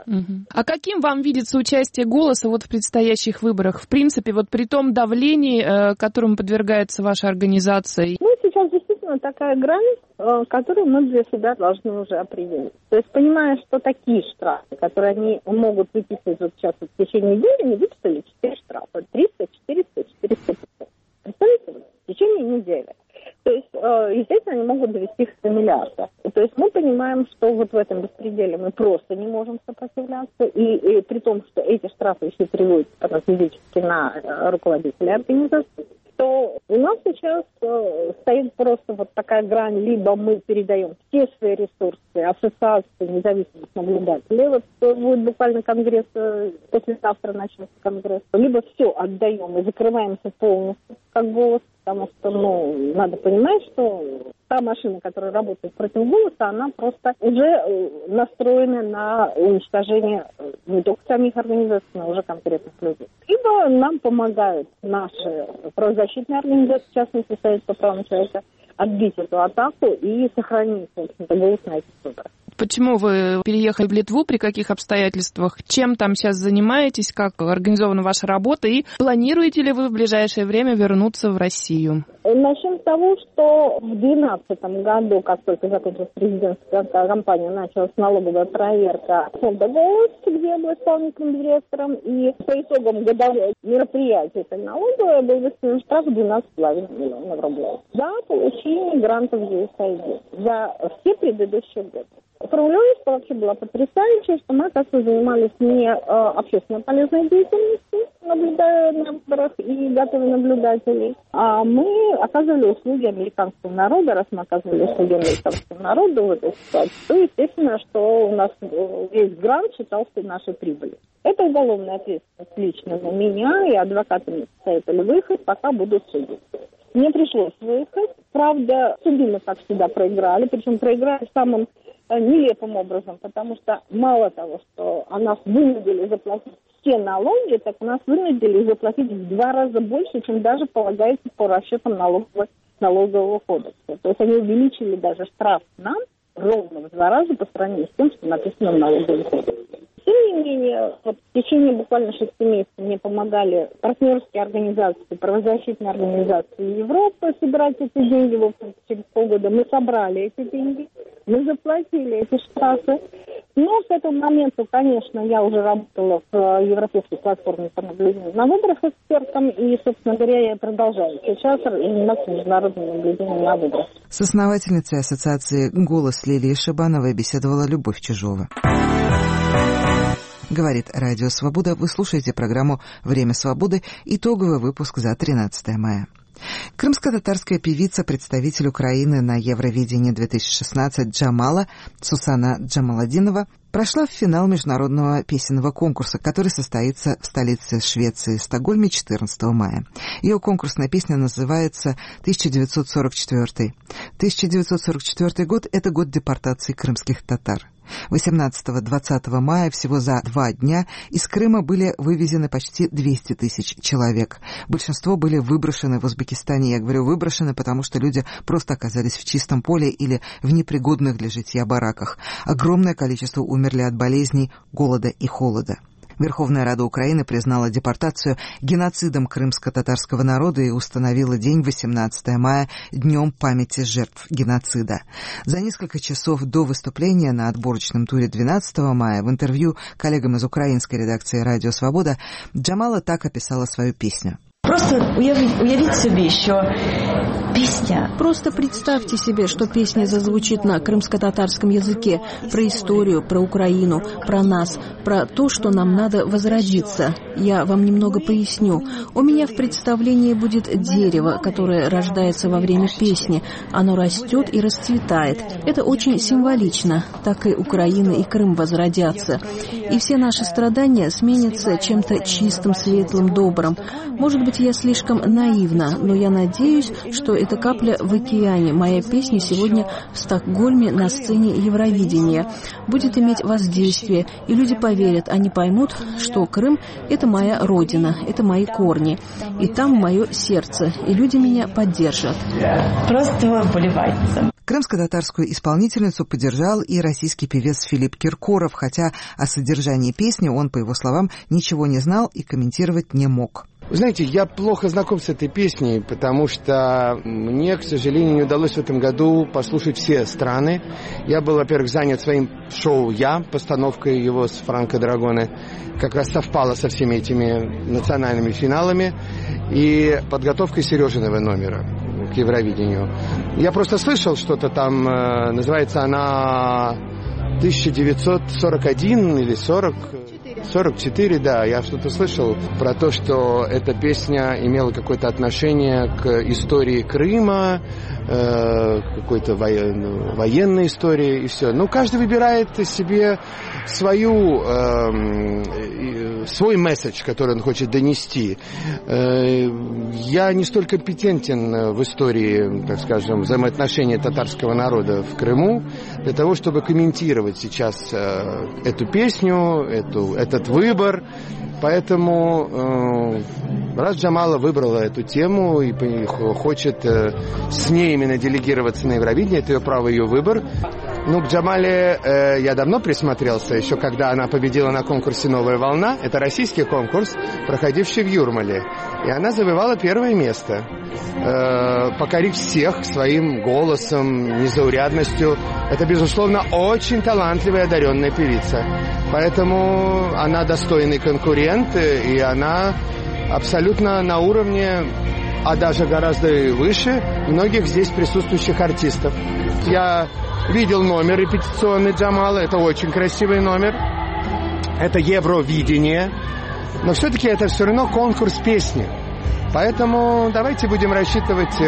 А каким вам видится участие «Голоса» в предстоящих выборах? В принципе, при том давлении, которому подвергается ваша организация? Сейчас действительно такая грань, которую мы для себя должны уже определить. То есть, понимая, что такие штрафы, которые они могут выписывать сейчас в течение недели, они выписали 4 штрафа. 300, 400, 400. Представляете? В течение недели. То есть, естественно, они могут довести их до миллиарда. То есть мы понимаем, что в этом беспределе мы просто не можем сопротивляться. И при том, что эти штрафы еще переводятся физически на руководителей организации, то у нас сейчас стоит просто такая грань. Либо мы передаем все свои ресурсы ассоциации независимых наблюдателей. Будет буквально конгресс, послезавтра начнется конгресс. Либо все отдаем и закрываемся полностью как «Голос». Потому что, надо понимать, что та машина, которая работает против «Голоса», она просто уже настроена на уничтожение не только самих организаций, но уже конкретных людей. Либо нам помогают наши правозащитные организации, в частности, Совет по правам человека, отбить эту атаку и сохранить, собственно, «Голос» на этих выборах. Почему вы переехали в Литву, при каких обстоятельствах, чем там сейчас занимаетесь, как организована ваша работа и планируете ли вы в ближайшее время вернуться в Россию? Начнем с того, что в 2012 году, как только закончилась президентская кампания, началась налоговая проверка фонда «Голос», где я была исполнительным директором, и по итогам годового мероприятия этой налоговой был выставлен штраф 12,5 миллионов рублей за получение грантов USAID за все предыдущие годы. Формулировка вообще была потрясающая, что мы, оказывается, занимались не общественно полезной деятельностью, наблюдая на выборах и готовя наблюдателей, а мы оказывали услуги американскому народу. Раз мы оказывали услуги американскому народу в этой ситуации, то, естественно, что у нас весь грант считался нашей прибылью. Это уголовная ответственность лично на меня, и адвокаты мне советовали выехать, пока будут судить. Мне пришлось выехать. Правда, суды мы, как всегда, проиграли, причем проиграли самым нелепым образом, потому что мало того, что нас вынудили заплатить все налоги, так нас вынудили заплатить в 2 раза больше, чем даже полагается по расчетам налогового кодекса. То есть они увеличили даже штраф нам ровно в 2 раза по сравнению с тем, что написано в налоговом кодексе. Тем не менее, в течение буквально 6 месяцев мне помогали партнерские организации, правозащитные организации Европы собирать эти деньги. В общем, через полгода мы собрали эти деньги, мы заплатили эти штрафы. Но к этому моменту, конечно, я уже работала в Европейской платформе по наблюдению на выборах экспертом, и, собственно говоря, я продолжаю сейчас заниматься международным наблюдением на выборах. С основательницей ассоциации «Голос» Лилией Шибановой беседовала Любовь Чижова. Говорит Радио Свобода. Вы слушаете программу «Время свободы». Итоговый выпуск за 13 мая. Крымско-татарская певица, представитель Украины на Евровидении 2016 Джамала Сусана Джамаладинова прошла в финал международного песенного конкурса, который состоится в столице Швеции, Стокгольме, 14 мая. Ее конкурсная песня называется «1944». 1944 год – это год депортации крымских татар. 18-20 мая, всего за 2 дня, из Крыма были вывезены почти 200 тысяч человек. Большинство были выброшены в Узбекистане. Я говорю выброшены, потому что люди просто оказались в чистом поле или в непригодных для житья бараках. Огромное количество умерли от болезней, голода и холода. Верховная Рада Украины признала депортацию геноцидом крымско-татарского народа и установила день 18 мая днем памяти жертв геноцида. За несколько часов до выступления на отборочном туре 12 мая в интервью коллегам из украинской редакции «Радио Свобода» Джамала так описала свою песню. Просто представьте себе, что песня зазвучит на крымско-татарском языке про историю, про Украину, про нас, про то, что нам надо возродиться. Я вам немного поясню. У меня в представлении будет дерево, которое рождается во время песни. Оно растет и расцветает. Это очень символично. Так и Украина и Крым возродятся. И все наши страдания сменятся чем-то чистым, светлым, добрым. Может быть, я слишком наивна, но я надеюсь, что это капля в океане. Моя песня сегодня в Стокгольме на сцене Евровидения будет иметь воздействие, и люди поверят, они поймут, что Крым — это моя родина, это мои корни, и там мое сердце, и люди меня поддержат. Просто поливается. Крымско-татарскую исполнительницу поддержал и российский певец Филипп Киркоров, хотя о содержании песни он, по его словам, ничего не знал и комментировать не мог. Вы знаете, я плохо знаком с этой песней, потому что мне, к сожалению, не удалось в этом году послушать все страны. Я был, во-первых, занят своим шоу постановкой его с Франко Драгоне. Как раз совпало со всеми этими национальными финалами и подготовкой Сережиного номера к Евровидению. Я просто слышал что-то там, называется она 1941 или 44, да, я что-то слышал про то, что эта песня имела какое-то отношение к истории Крыма, какой-то военной истории и все. Ну, каждый выбирает себе свой месседж, который он хочет донести. Я не столь компетентен в истории, так скажем, взаимоотношений татарского народа в Крыму для того, чтобы комментировать сейчас эту песню, этот выбор. Поэтому раз Джамала выбрала эту тему и хочет с ней именно делегироваться на Евровидение, это ее право, ее выбор. Ну, к Джамале я давно присмотрелся, еще когда она победила на конкурсе «Новая волна». Это российский конкурс, проходивший в Юрмале. И она завоевала первое место, покорив всех своим голосом, незаурядностью. Это, безусловно, очень талантливая, одаренная певица. Поэтому она достойный конкурент, и она абсолютно на уровне, а даже гораздо выше многих здесь присутствующих артистов. Я видел номер репетиционный Джамала, это очень красивый номер. Это Евровидение, но все-таки это все равно конкурс песни. Поэтому давайте будем рассчитывать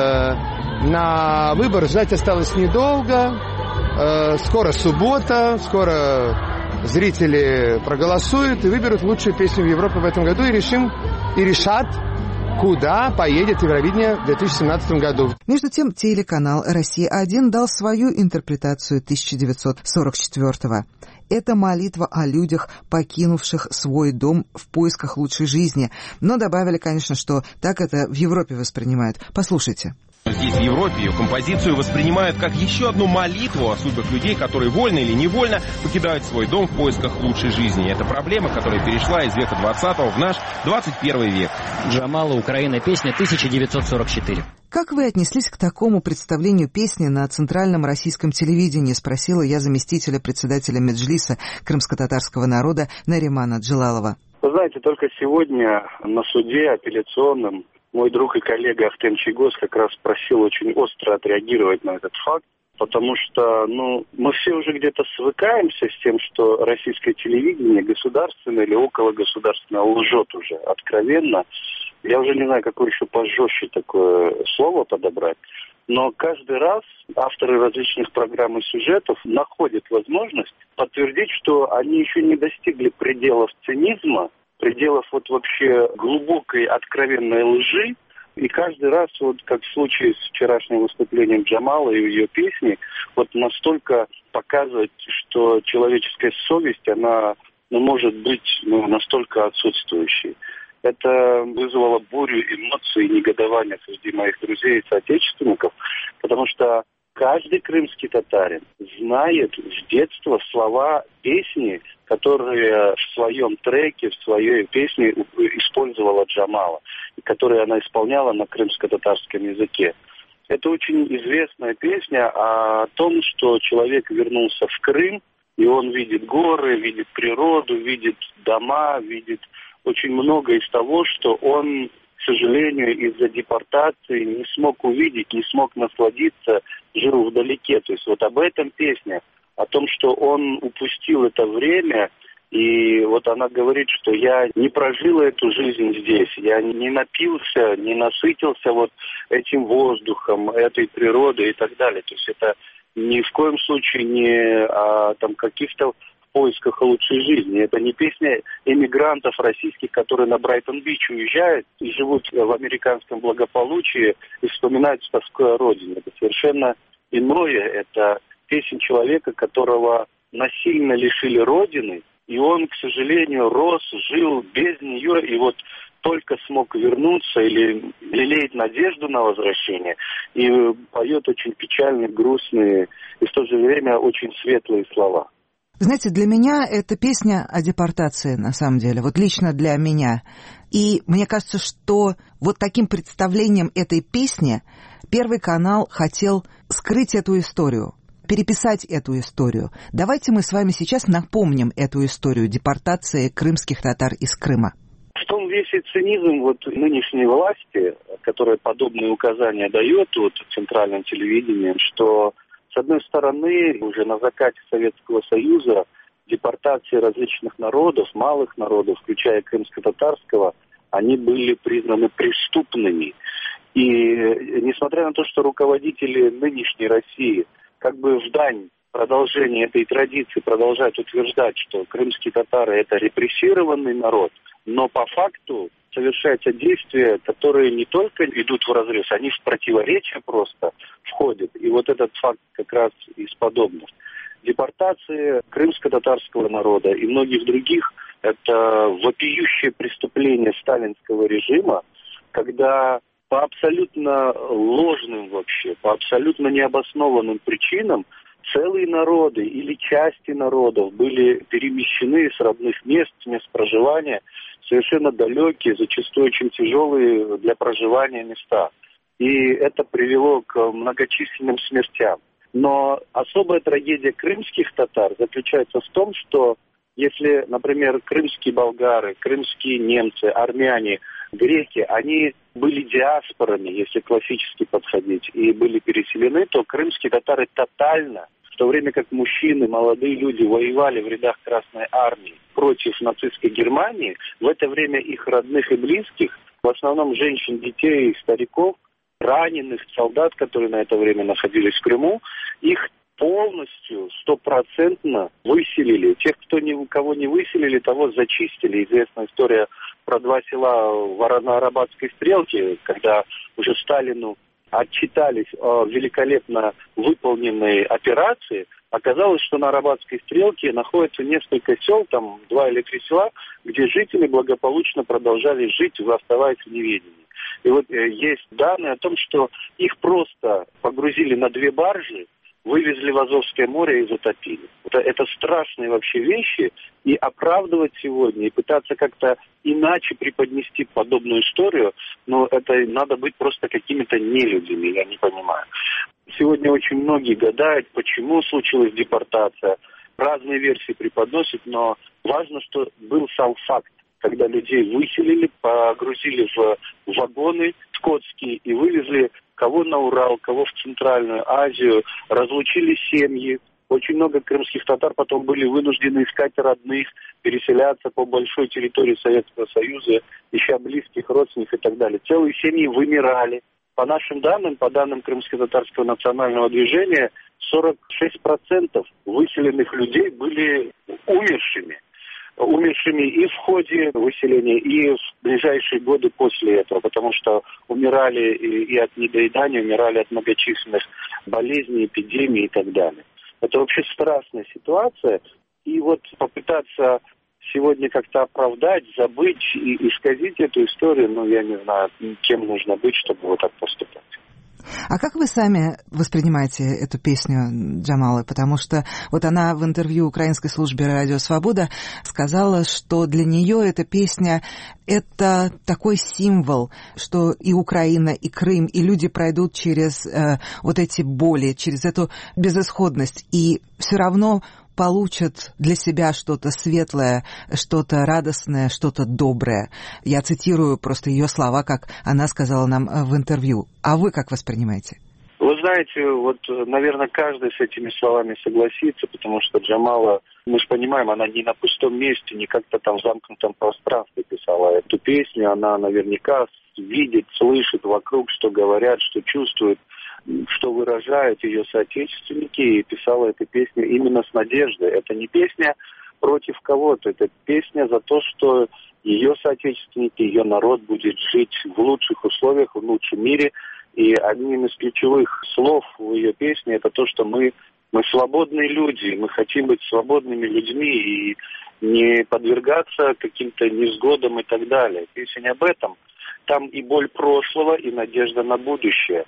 на выбор. Ждать осталось недолго. Скоро суббота, скоро зрители проголосуют и выберут лучшую песню в Европе в этом году и решат, куда поедет Евровидение в 2017 году. Между тем, телеканал «Россия-1» дал свою интерпретацию 1944-го. Это молитва о людях, покинувших свой дом в поисках лучшей жизни. Но добавили, конечно, что так это в Европе воспринимают. Послушайте. Здесь, в Европе, ее композицию воспринимают как еще одну молитву о судьбах людей, которые вольно или невольно покидают свой дом в поисках лучшей жизни. Это проблема, которая перешла из века 20-го в наш 21 век. Джамала, Украина, песня 1944. Как вы отнеслись к такому представлению песни на центральном российском телевидении, спросила я заместителя председателя Меджлиса крымско-татарского народа Наримана Джилалова. Вы знаете, только сегодня на суде апелляционном мой друг и коллега Ахтем Чигоз как раз просил очень остро отреагировать на этот факт, потому что, мы все уже где-то свыкаемся с тем, что российское телевидение государственное или окологосударственное лжет уже откровенно. Я уже не знаю, какое еще пожестче такое слово подобрать. Но каждый раз авторы различных программ и сюжетов находят возможность подтвердить, что они еще не достигли пределов цинизма, пределов вообще глубокой откровенной лжи. И каждый раз, как в случае с вчерашним выступлением Джамала и ее песни, настолько показывать, что человеческая совесть, она может быть настолько отсутствующей. Это вызвало бурю эмоций и негодования среди моих друзей и соотечественников, потому что Каждый крымский татарин знает с детства слова песни, которые в своем треке, в своей песне использовала Джамала, которые она исполняла на крымско-татарском языке. Это очень известная песня о том, что человек вернулся в Крым, и он видит горы, видит природу, видит дома, видит очень много из того, что он, к сожалению, из-за депортации не смог увидеть, не смог насладиться, жил вдалеке. То есть вот об этом песня, о том, что он упустил это время, и вот она говорит, что я не прожила эту жизнь здесь, я не напился, не насытился вот этим воздухом, этой природой и так далее. То есть это ни в коем случае не о там, каких-то поисках лучшей жизни. Это не песня эмигрантов российских, которые на Брайтон-Бич уезжают и живут в американском благополучии и вспоминают тоской о родине. Это совершенно иное. Это песня человека, которого насильно лишили родины, и он, к сожалению, рос, жил без нее, и вот только смог вернуться или лелеет надежду на возвращение, и поет очень печальные, грустные и в то же время очень светлые слова. Знаете, для меня это песня о депортации, на самом деле, вот лично для меня. И мне кажется, что вот таким представлением этой песни Первый канал хотел скрыть эту историю, переписать эту историю. Давайте мы с вами сейчас напомним эту историю депортации крымских татар из Крыма. В том весь и цинизм вот нынешней власти, которая подобные указания дает вот центральным телевидением, что, с одной стороны, уже на закате Советского Союза депортации различных народов, малых народов, включая крымско-татарского, они были признаны преступными. И несмотря на то, что руководители нынешней России как бы в дань продолжения этой традиции продолжают утверждать, что крымские татары – это репрессированный народ, но по факту совершаются действия, которые не только идут вразрез, они в противоречие просто входят. И вот этот факт как раз из подобных. Депортации крымско-татарского народа и многих других – это вопиющее преступление сталинского режима, когда по абсолютно ложным вообще, по абсолютно необоснованным причинам целые народы или части народов были перемещены с родных мест, с мест проживания, совершенно далекие, зачастую очень тяжелые для проживания места. И это привело к многочисленным смертям. Но особая трагедия крымских татар заключается в том, что если, например, крымские болгары, крымские немцы, армяне, греки, они были диаспорами, если классически подходить, и были переселены, то крымские татары тотально, в то время как мужчины, молодые люди воевали в рядах Красной Армии против нацистской Германии, в это время их родных и близких, в основном женщин, детей и стариков, раненых солдат, которые на это время находились в Крыму, их полностью, стопроцентно выселили. Тех, кого не выселили, того зачистили. Известная история про 2 села на Арабатской стрелке, когда уже Сталину отчитались о великолепно выполненной операции. Оказалось, что на Арабатской стрелке находится несколько сел, там 2 или 3 села, где жители благополучно продолжали жить, оставаясь в неведении. И вот есть данные о том, что их просто погрузили на 2 баржи, вывезли в Азовское море и затопили. Это страшные вообще вещи, и оправдывать сегодня, и пытаться как-то иначе преподнести подобную историю, но это надо быть просто какими-то нелюдями, я не понимаю. Сегодня очень многие гадают, почему случилась депортация. Разные версии преподносят, но важно, что был сам факт, когда людей выселили, погрузили в вагоны скотские и вывезли кого на Урал, кого в Центральную Азию, разлучили семьи. Очень много крымских татар потом были вынуждены искать родных, переселяться по большой территории Советского Союза, ища близких, родственников и так далее. Целые семьи вымирали. По нашим данным, по данным Крымско-татарского национального движения, 46% выселенных людей были умершими и в ходе выселения, и в ближайшие годы после этого, потому что умирали и от недоедания, умирали от многочисленных болезней, эпидемий и так далее. Это вообще страшная ситуация, и вот попытаться сегодня как-то оправдать, забыть и исказить эту историю, я не знаю, кем нужно быть, чтобы вот так поступать. А как вы сами воспринимаете эту песню Джамалы? Потому что вот она в интервью украинской службе «Радио Свобода» сказала, что для нее эта песня — это такой символ, что и Украина, и Крым, и люди пройдут через вот эти боли, через эту безысходность, и все равно получат для себя что-то светлое, что-то радостное, что-то доброе. Я цитирую просто ее слова, как она сказала нам в интервью. А вы как воспринимаете? Вы знаете, вот, наверное, каждый с этими словами согласится, потому что Джамала, мы же понимаем, она не на пустом месте, не как-то там в замкнутом пространстве писала эту песню. Она наверняка видит, слышит вокруг, что говорят, что чувствует, что выражают ее соотечественники, и писала эту песню именно с надеждой. Это не песня против кого-то, это песня за то, что ее соотечественники, ее народ будет жить в лучших условиях, в лучшем мире. И одним из ключевых слов в ее песне это то, что мы свободные люди, мы хотим быть свободными людьми и не подвергаться каким-то невзгодам и так далее. Песня об этом. Там и боль прошлого, и надежда на будущее.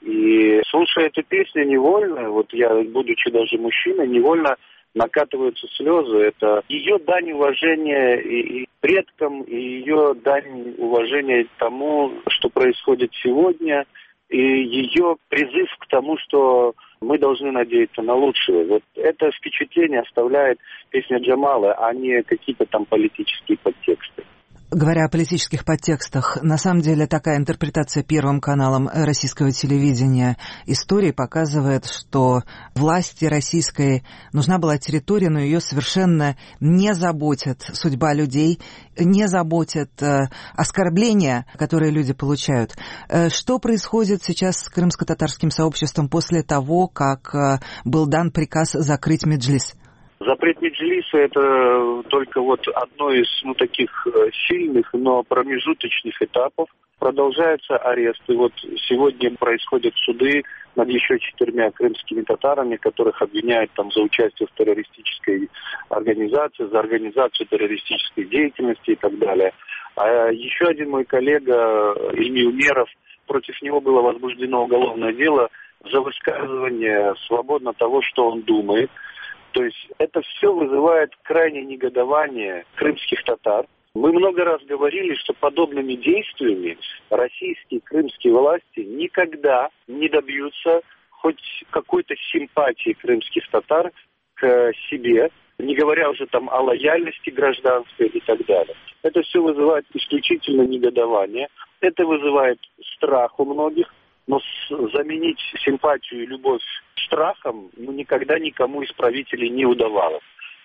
И слушая эту песню невольно, вот я, будучи даже мужчиной, невольно накатываются слезы. Это ее дань уважения и предкам, и ее дань уважения тому, что происходит сегодня, и ее призыв к тому, что мы должны надеяться на лучшее. Вот это впечатление оставляет песня Джамалы, а не какие-то там политические подтексты. Говоря о политических подтекстах, на самом деле такая интерпретация Первым каналом российского телевидения истории показывает, что власти российской нужна была территория, но ее совершенно не заботит судьба людей, не заботит оскорбления, которые люди получают. Что происходит сейчас с крымско-татарским сообществом после того, как был дан приказ закрыть Меджлис? Запрет Меджлиса – это только вот одно из таких сильных, но промежуточных этапов. Продолжаются аресты. Вот сегодня происходят суды над еще 4 крымскими татарами, которых обвиняют там за участие в террористической организации, за организацию террористической деятельности и так далее. А еще один мой коллега Ильми Умеров, против него было возбуждено уголовное дело за высказывание свободно того, что он думает. То есть это все вызывает крайнее негодование крымских татар. Мы много раз говорили, что подобными действиями российские крымские власти никогда не добьются хоть какой-то симпатии крымских татар к себе, не говоря уже там о лояльности гражданской и так далее. Это все вызывает исключительно негодование, это вызывает страх у многих. Но заменить симпатию и любовь страхом никогда никому из правителей не удавалось.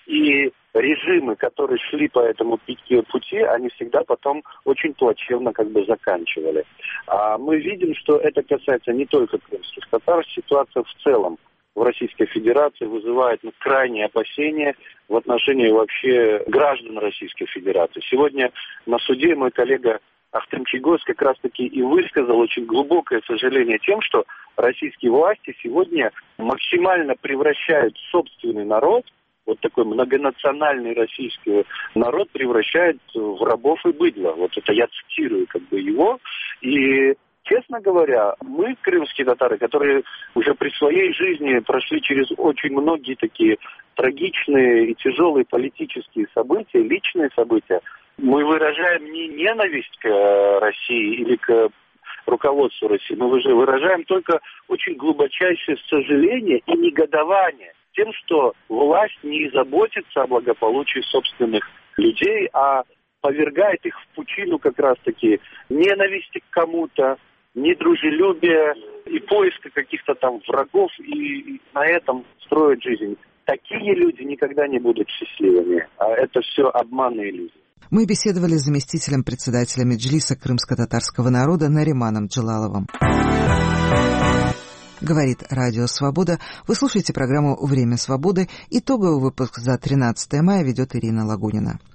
И режимы, которые шли по этому пути, они всегда потом очень плачевно заканчивали. А мы видим, что это касается не только крымских татар. Ситуация в целом в Российской Федерации вызывает крайние опасения в отношении вообще граждан Российской Федерации. Сегодня на суде мой коллега Ахтем Чийгоз как раз-таки и высказал очень глубокое сожаление тем, что российские власти сегодня максимально превращают собственный народ, вот такой многонациональный российский народ, превращают в рабов и быдло. Вот это я цитирую его. И, честно говоря, мы, крымские татары, которые уже при своей жизни прошли через очень многие такие трагичные и тяжелые политические события, личные события, мы выражаем не ненависть к России или к руководству России, мы выражаем только очень глубочайшее сожаление и негодование тем, что власть не заботится о благополучии собственных людей, а повергает их в пучину как раз-таки ненависти к кому-то, недружелюбия и поиска каких-то там врагов, и на этом строят жизнь. Такие люди никогда не будут счастливыми, а это все обманные люди. Мы беседовали с заместителем председателя Меджлиса крымско-татарского народа Нариманом Джалаловым. Говорит Радио Свобода. Вы слушаете программу «Время свободы». Итоговый выпуск за 13 мая ведет Ирина Лагунина.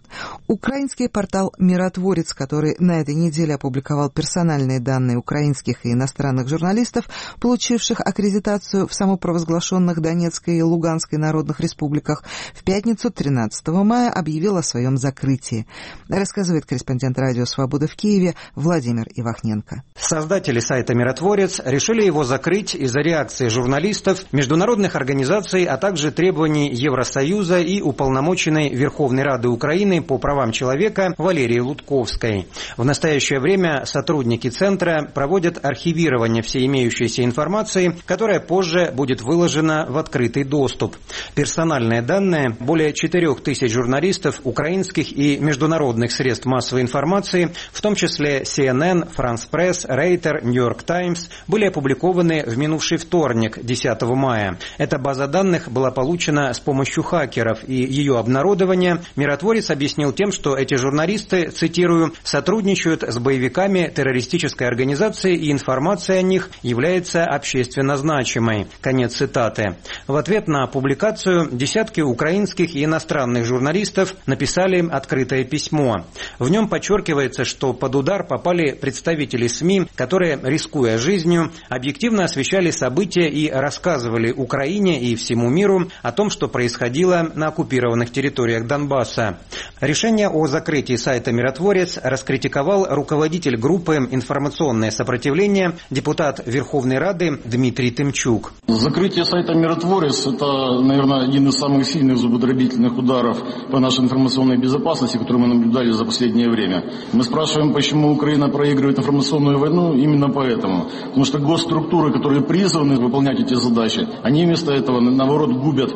Украинский портал «Миротворец», который на этой неделе опубликовал персональные данные украинских и иностранных журналистов, получивших аккредитацию в самопровозглашенных Донецкой и Луганской народных республиках, в пятницу 13 мая объявил о своем закрытии. Рассказывает корреспондент Радио Свобода в Киеве Владимир Ивахненко. Создатели сайта «Миротворец» решили его закрыть из-за реакции журналистов, международных организаций, а также требований Евросоюза и уполномоченной Верховной Рады Украины по правам человека Валерии Лутковской. В настоящее время сотрудники центра проводят архивирование всей имеющейся информации, которая позже будет выложена в открытый доступ. Персональные данные более 4000 журналистов украинских и международных средств массовой информации, в том числе CNN, France Press, Reuters, New York Times, были опубликованы в минувший вторник, 10 мая. Эта база данных была получена с помощью хакеров, и ее обнародование «Миротворец» объяснил тем, что эти журналисты, цитирую, «сотрудничают с боевиками террористической организации, и информация о них является общественно значимой». Конец цитаты. В ответ на публикацию десятки украинских и иностранных журналистов написали открытое письмо. В нем подчеркивается, что под удар попали представители СМИ, которые, рискуя жизнью, объективно освещали события и рассказывали Украине и всему миру о том, что происходило на оккупированных территориях Донбасса. Решение о закрытии сайта «Миротворец» раскритиковал руководитель группы «Информационное сопротивление», депутат Верховной Рады Дмитрий Тымчук. Закрытие сайта «Миротворец» – это, наверное, один из самых сильных зубодробительных ударов по нашей информационной безопасности, которую мы наблюдали за последнее время. Мы спрашиваем, почему Украина проигрывает информационную войну, именно поэтому. Потому что госструктуры, которые призваны выполнять эти задачи, они вместо этого, наоборот, губят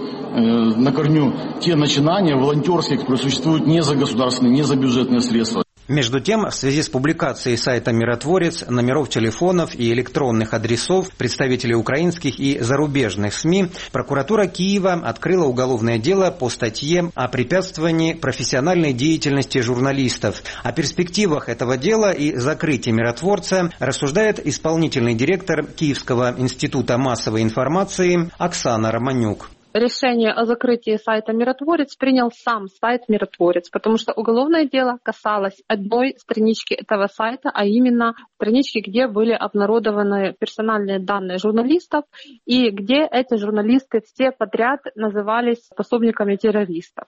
на корню те начинания волонтерские, которые существуют не за государственные, не за бюджетные средства. Между тем, в связи с публикацией сайта «Миротворец» номеров телефонов и электронных адресов представителей украинских и зарубежных СМИ, прокуратура Киева открыла уголовное дело по статье о препятствовании профессиональной деятельности журналистов. О перспективах этого дела и закрытии «Миротворца» рассуждает исполнительный директор Киевского института массовой информации Оксана Романюк. Решение о закрытии сайта «Миротворец» принял сам сайт «Миротворец», потому что уголовное дело касалось одной странички этого сайта, а именно странички, где были обнародованы персональные данные журналистов и где эти журналисты все подряд назывались пособниками террористов.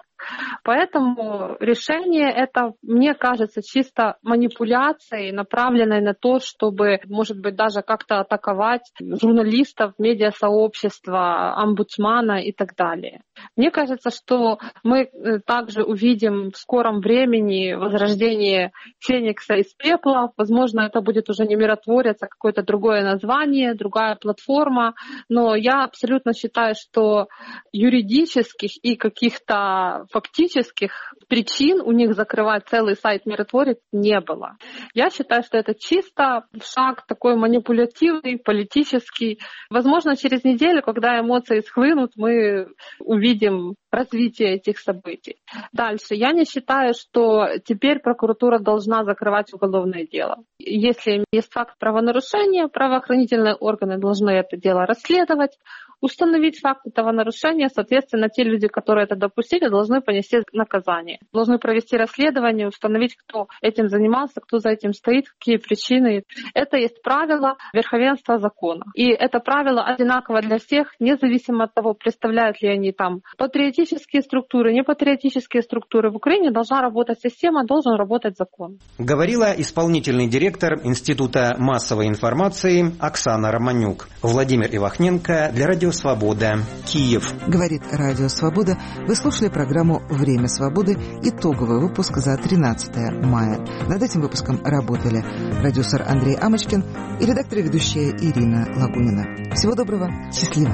Поэтому решение это, мне кажется, чисто манипуляцией, направленной на то, чтобы, может быть, даже как-то атаковать журналистов, медиасообщества, омбудсмана и так далее. Мне кажется, что мы также увидим в скором времени возрождение Феникса из пепла. Возможно, это будет уже не «Миротворец», а какое-то другое название, другая платформа. Но я абсолютно считаю, что юридических и каких-то фактических причин у них закрывать целый сайт «Миротворец» не было. Я считаю, что это чисто шаг такой манипулятивный, политический. Возможно, через неделю, когда эмоции схлынут, мы увидим развитие этих событий. Дальше. Я не считаю, что теперь прокуратура должна закрывать уголовное дело. Если есть факт правонарушения, правоохранительные органы должны это дело расследовать, установить факт этого нарушения. Соответственно, те люди, которые это допустили, должны понести наказание. Должны провести расследование, установить, кто этим занимался, кто за этим стоит, какие причины. Это есть правило верховенства закона. И это правило одинаково для всех, независимо от того, представляют ли они там патриотические структуры, непатриотические структуры. В Украине должна работать система, должен работать закон. Говорила исполнительный директор Института массовой информации Оксана Романюк. Владимир Ивахненко для Радио Свобода, Киев. Говорит Радио Свобода. Вы слушали программу «Время свободы». Итоговый выпуск за 13 мая. Над этим выпуском работали продюсер Андрей Амочкин и редактор и ведущая Ирина Лагунина. Всего доброго. Счастливо.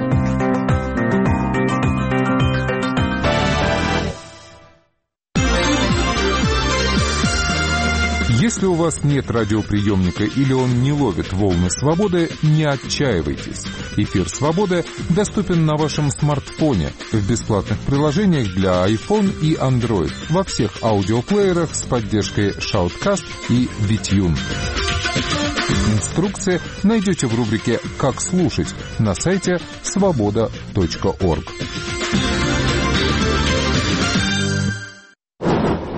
Если у вас нет радиоприемника или он не ловит волны свободы, не отчаивайтесь. Эфир «Свободы» доступен на вашем смартфоне в бесплатных приложениях для iPhone и Android во всех аудиоплеерах с поддержкой Shoutcast и VTune. Инструкции найдете в рубрике «Как слушать» на сайте svoboda.org.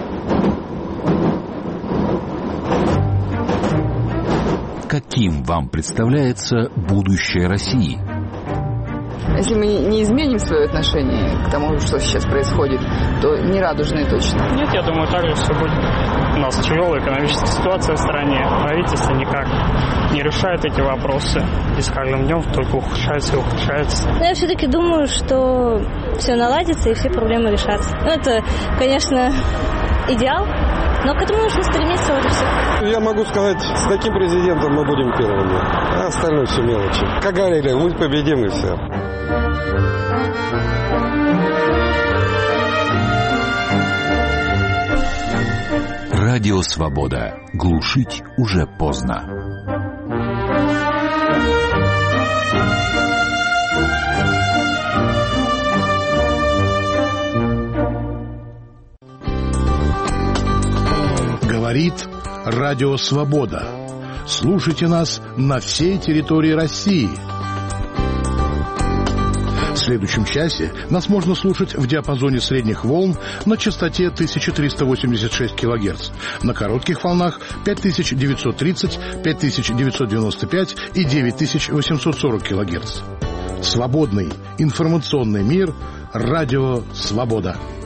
каким вам представляется будущее России? Если мы не изменим свое отношение к тому, что сейчас происходит, то не радужные точно. Нет, я думаю, так же все будет. У нас тяжелая экономическая ситуация в стране. Правительство никак не решает эти вопросы. И с каждым днем только ухудшается и ухудшается. Но я все-таки думаю, что все наладится и все проблемы решатся. Ну, это, конечно, идеал, но к этому нужно стремиться вот и все. Я могу сказать, с таким президентом мы будем первыми, а остальное все мелочи. Как говорили, мы победим и все. Радио «Свобода». Глушить уже поздно. Говорит Радио «Свобода». Слушайте нас на всей территории России. В следующем часе нас можно слушать в диапазоне средних волн на частоте 1386 кГц, на коротких волнах 5930, 5995 и 9840 кГц. Свободный информационный мир. Радио «Свобода».